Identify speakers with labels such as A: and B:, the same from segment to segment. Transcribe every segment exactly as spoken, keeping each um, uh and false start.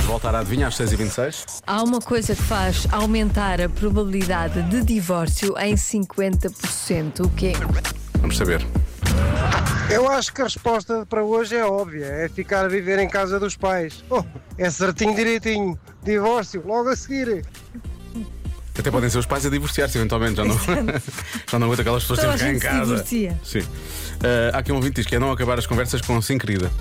A: voltar a adivinhar às seis e vinte e seis.
B: Há uma coisa que faz aumentar a probabilidade de divórcio em cinquenta por cento. O quê?
A: Vamos saber.
C: Eu acho que a resposta para hoje é óbvia, é ficar a viver em casa dos pais. Oh, é certinho, direitinho. Divórcio, logo a seguir.
A: Até podem ser os pais a divorciar-se eventualmente, já não, já não aguento aquelas pessoas
B: Toda a
A: sempre cá em
B: gente se
A: casa.
B: divorcia.
A: Sim. Uh, há aqui um ouvinte que diz que é não acabar as conversas com sim, querida.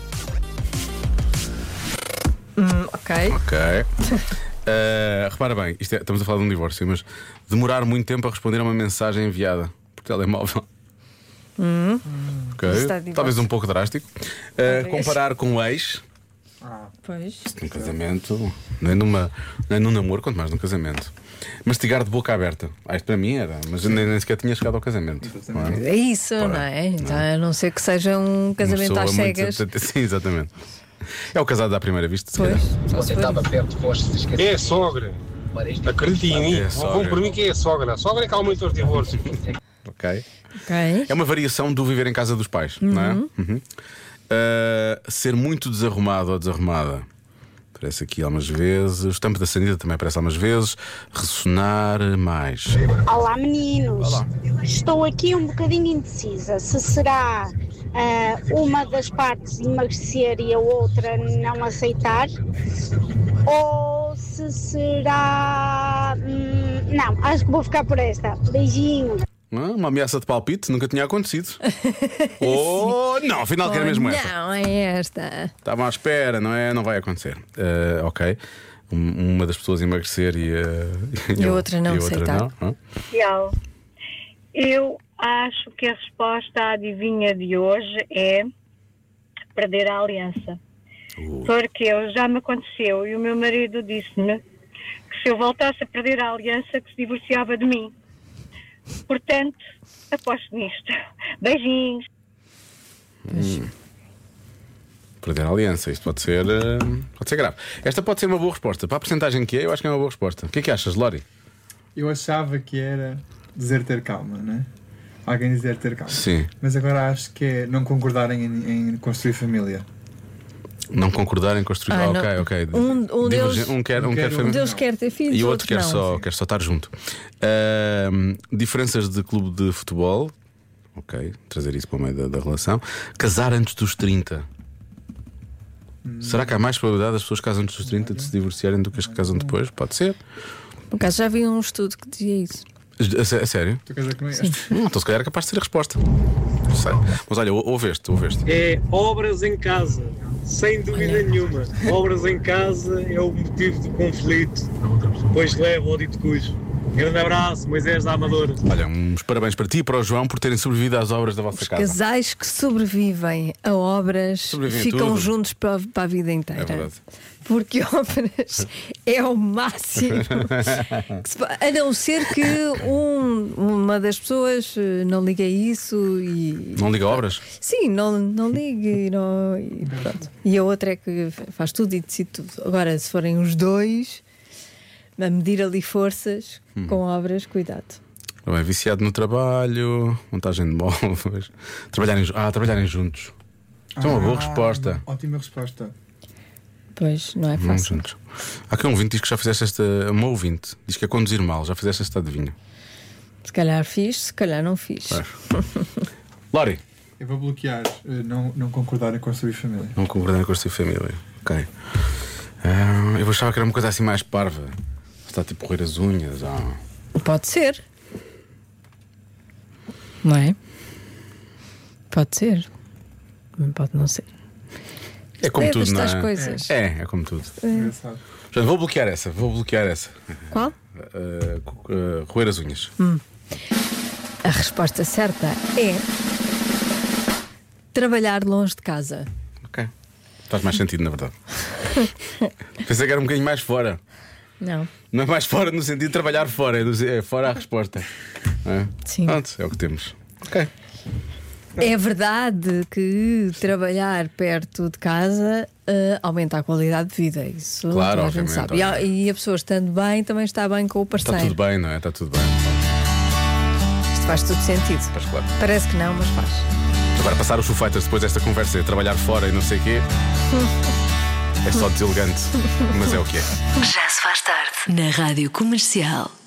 B: Hum, ok.
A: Ok. Uh, repara bem, isto é, estamos a falar de um divórcio, mas demorar muito tempo a responder a uma mensagem enviada por telemóvel.
B: Hum.
A: Ok.
B: Está de
A: Talvez
B: divórcio.
A: um pouco drástico. Uh,
B: Talvez.
A: comparar com o ex.
B: Pois.
A: Num casamento, não é, numa, não é num namoro, quanto mais num casamento. Mastigar de boca aberta. Ah, isto para mim era, mas eu nem, nem sequer tinha chegado ao casamento. Não é?
B: É isso,
A: Ora,
B: não é? Então, a não ser que seja um casamento
A: Uma
B: às
A: pessoa muito-
B: cegas.
A: Sim, exatamente. É o casado à primeira vista, se
B: Pois,
A: calhar.
B: só se for.
D: perto, foste esquecer.
C: É a sogra. Acreditem em mim.
A: É a sogra.
C: Vão por mim que é a sogra. A sogra é que aumenta os divórcios.
A: Ok.
B: Ok.
A: É uma variação do viver em casa dos pais, não é? Uhum. Uh, ser muito desarrumado ou desarrumada. Aparece aqui algumas vezes. O estampo da sanita também aparece algumas vezes. Ressonar mais.
E: Olá meninos,
A: Olá.
E: estou aqui um bocadinho indecisa se será ah, uma das partes emagrecer e a outra não aceitar ou se será... hum, não, acho que vou ficar por esta. Beijinhos.
A: Ah, uma ameaça de palpite nunca tinha acontecido. Oh, não, afinal que era mesmo esta.
B: Não, é esta.
A: Estavam à espera, não é? Não vai acontecer. Uh, ok. Um- Uma das pessoas emagrecer e, uh,
B: E a outra não
A: e a outra
B: aceitar.
A: não, não?
F: Social. Eu acho que a resposta à adivinha de hoje é perder a aliança.
A: Uh.
F: Porque eu, já me aconteceu e o meu marido disse-me que se eu voltasse a perder a aliança que se divorciava de mim. Portanto, aposto nisto. Beijinhos.
A: Perder a aliança, isto pode ser, uh, pode ser grave. Esta pode ser uma boa resposta. Para a porcentagem que é, eu acho que é uma boa resposta. O que é que achas, Lori?
G: Eu achava que era dizer ter calma, né? Alguém dizer ter calma.
A: Sim.
G: Mas agora acho que é não concordarem em, em construir família.
A: Não concordar em construir.
B: Ah,
A: Ah,
B: não.
A: ok, ok.
B: Um- um
A: Divergen-
B: deles-
A: um quer, um
G: um
A: quer
G: quer-
A: família.
B: Um deles quer ter filhos,
A: E o outro quer
B: não.
A: só, quer só estar junto. Ahm, diferenças de clube de futebol. Ok, trazer isso para o meio da, da relação. Casar antes dos trinta. Será que há mais probabilidade das pessoas que casam antes dos trinta de se divorciarem do que as que casam depois? Pode ser.
B: Por acaso já vi um estudo que dizia isso.
A: A, sé- a sério?
G: Tu queres dizer que não é este?
A: Hum, então se calhar é capaz de ser a resposta. Não sei. Mas olha, ou- ouve este, ouve este.
H: É obras em casa, sem dúvida nenhuma. Obras em casa é o motivo de conflito, pois leva ao dito cujo. Grande abraço, Moisés da Amadora.
A: Olha, uns parabéns para ti e para o João por terem sobrevivido às obras da vossa casa.
B: Casais que sobrevivem a obras
A: Sobrevivem a
B: ficam
A: tudo.
B: juntos para, para a vida inteira.
A: É verdade.
B: Porque obras é o máximo. Que se po- a não ser que um- uma das pessoas eh, não ligue a isso e.
A: Não liga a obras?
B: Sim, não, não ligue e, não, e pronto. E a outra é que faz tudo e decide tudo. Agora, se forem os dois a medir ali forças
A: Hum.
B: com obras, cuidado.
A: Bem, viciado no trabalho, montagem de móveis, trabalharem, ju- ah, trabalharem juntos. Isto é uma boa
G: Ah,
A: resposta.
G: Ótima resposta.
B: Pois, não é
A: Hum,
B: fácil.
A: juntos. Há aqui um ouvinte que diz que já fizeste esta. Uma ouvinte diz que é conduzir mal, já fizeste esta adivinha.
B: Se calhar fiz, se calhar não fiz.
A: Pois. Lori,
G: Eu vou bloquear eh, não, não concordar em construir família.
A: não concordando com a sua família. Ok. Ah, eu achava que era uma coisa assim mais parva. Está tipo roer as unhas. Ah.
B: Pode ser. Não é? Pode ser. Mas pode não ser.
A: É como
B: É
A: tudo, não
B: destas
A: é?
B: coisas.
A: É, é como tudo.
G: Engraçado.
A: Portanto, vou bloquear essa, vou bloquear essa.
B: Qual?
A: Ah, co- ah, roer as unhas.
B: A resposta certa é trabalhar longe de casa.
A: Ok. Faz mais sentido, na verdade. Pensei que era um bocadinho mais fora.
B: Não.
A: Não é mais fora no sentido de trabalhar fora, é, do- é fora a resposta. É?
B: Sim.
A: Pronto, é o que temos. Ok.
B: É verdade que trabalhar perto de casa eh, aumenta a qualidade de vida. Isso
A: Claro,
B: toda a gente
A: obviamente,
B: sabe. E a, e a pessoa estando bem também está bem com o
A: Está
B: parceiro.
A: tudo bem, não é? Está tudo bem.
B: Isto faz todo sentido.
A: Pois claro.
B: Parece que não, mas faz.
A: Agora passar os Foo Fighters depois desta conversa, trabalhar fora e não sei o quê. É só deselegante, mas é o que é.
D: Já se faz tarde na Rádio Comercial.